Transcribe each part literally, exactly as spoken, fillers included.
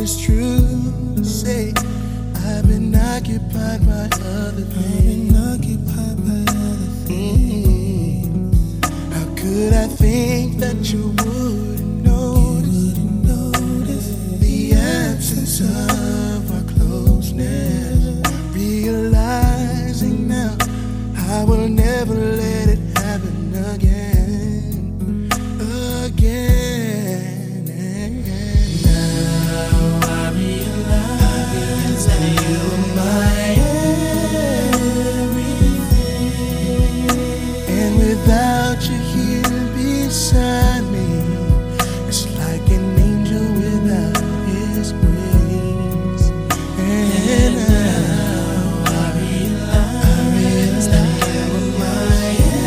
it's true to say I've been occupied by other things. Occupied by other things. How could I think that you wouldn't notice, wouldn't notice the absence of our closeness? Realizing now I will never let it happen again, again. Now I realize that you are my everything, and without you here beside me, it's like an angel without his wings. And now I realize that you are my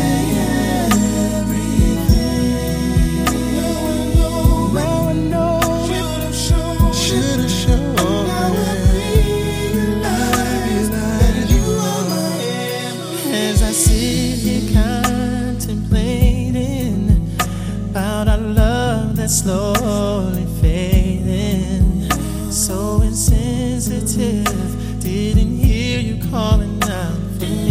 everything. Now I know, should have shown. Now I realize that you are my everything. As I sit here contemplating about our love that's slowly fading, so insensitive, didn't hear you calling out for me.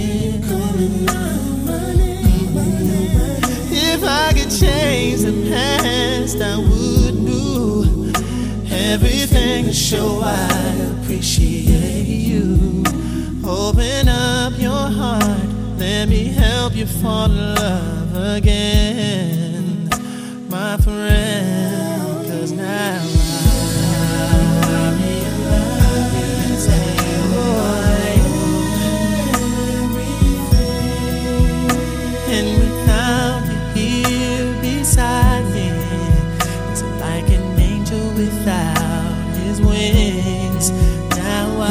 If I could change the past, I would do everything to show I appreciate you. Open up your heart, let me help you fall in love again, my friend. Cause now I realize that you are everything, and without you here beside me, it's like an angel without his wings. Now I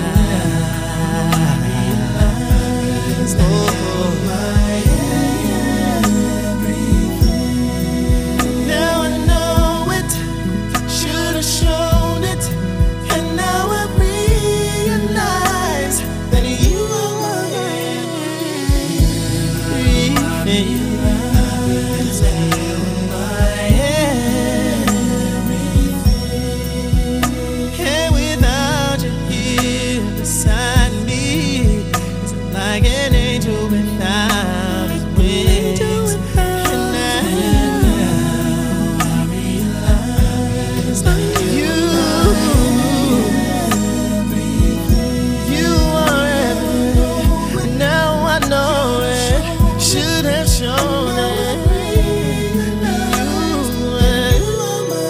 realize that you are my everything. Now I know it, should have shown it, and now I realize that you are my everything. Realize that you are my everything, and without you here beside me, it's like an angel without his wings. And now I realize that you, you are everything. Now I know it, should have shown it. You are my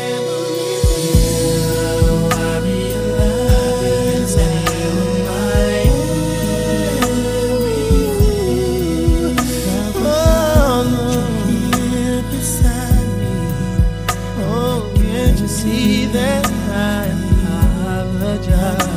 everything. Now I realize that you are my everything. Oh, here beside me. Oh, can't you see that I apologize?